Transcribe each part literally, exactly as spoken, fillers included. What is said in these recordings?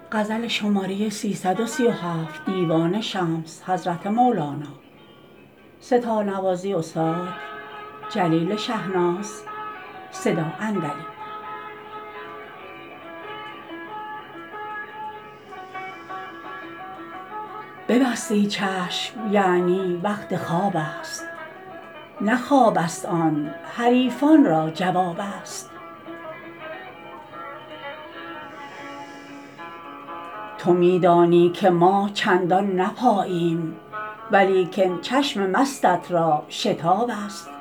غزل شماره سیصد و سی و هفت دیوان شمس حضرت مولانا. سه‌تا نوازی استاد جلیل شهناز. صدا اندلی. ببستی چشم یعنی وقت خواب است، نه خواب است آن حریفان را جواب است. تو می دانی که ما چندان نپاییم، ولیکن چشم مستت را شتاب است.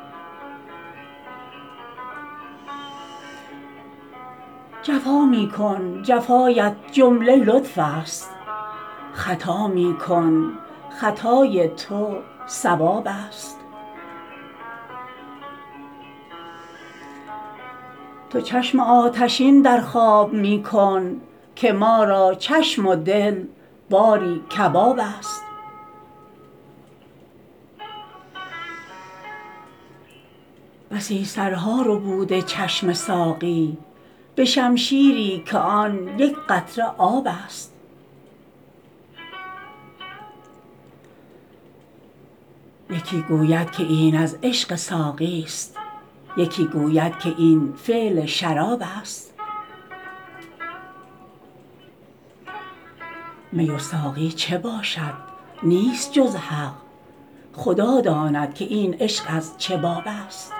جفا می کن جفایت جمله لطف است، خطا می کن خطای تو صواب است. تو چشم آتشین در خواب می کن که ما را چشم و دل باری کباب است. بسی سرها ربوده چشم ساقی به شمشیری که آن یک قطره آب است. یکی گوید که این از عشق ساقی است، یکی گوید که این فعل شراب است. می و ساقی چه باشد نیست جز حق، خدا داند که این عشق از چه باب است.